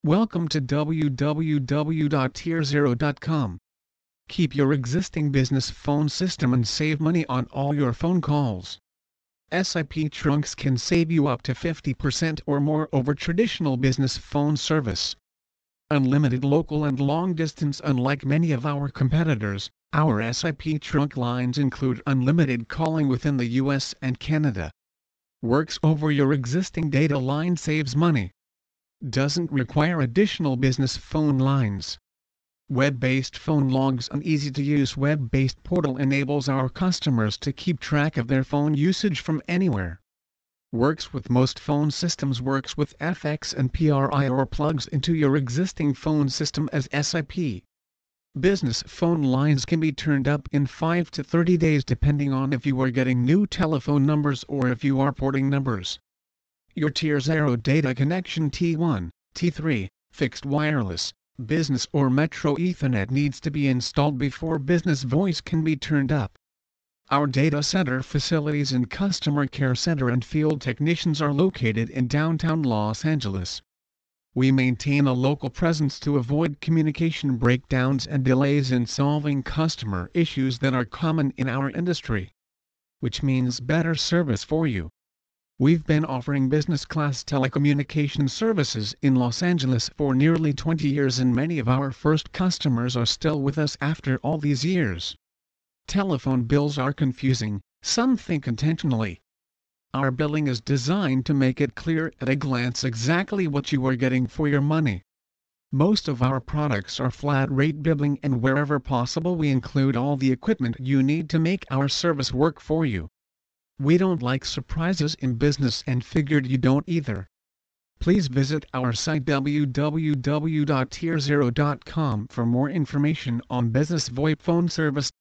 Welcome to www.tierzero.com. Keep your existing business phone system and save money on all your phone calls. SIP Trunks can save you up to 50% or more over traditional business phone service. Unlimited local and long distance. Unlike many of our competitors, our SIP Trunk lines include unlimited calling within the US and Canada. Works over your existing data line, saves money. Doesn't require additional business phone lines. Web-based phone logs. An easy-to-use web-based portal enables our customers to keep track of their phone usage from anywhere. Works with most phone systems. Works with FX and PRI or plugs into your existing phone system as SIP. Business phone lines can be turned up in 5 to 30 days depending on if you are getting new telephone numbers or if you are porting numbers. Your Tier 0 data connection T1, T3, fixed wireless, business or Metro Ethernet needs to be installed before business voice can be turned up. Our data center facilities and customer care center and field technicians are located in downtown Los Angeles. We maintain a local presence to avoid communication breakdowns and delays in solving customer issues that are common in our industry, which means better service for you. We've been offering business-class telecommunication services in Los Angeles for nearly 20 years, and many of our first customers are still with us after all these years. Telephone bills are confusing, some think intentionally. Our billing is designed to make it clear at a glance exactly what you are getting for your money. Most of our products are flat-rate billing, and wherever possible we include all the equipment you need to make our service work for you. We don't like surprises in business and figured you don't either. Please visit our site www.tierzero.com for more information on business VoIP phone service.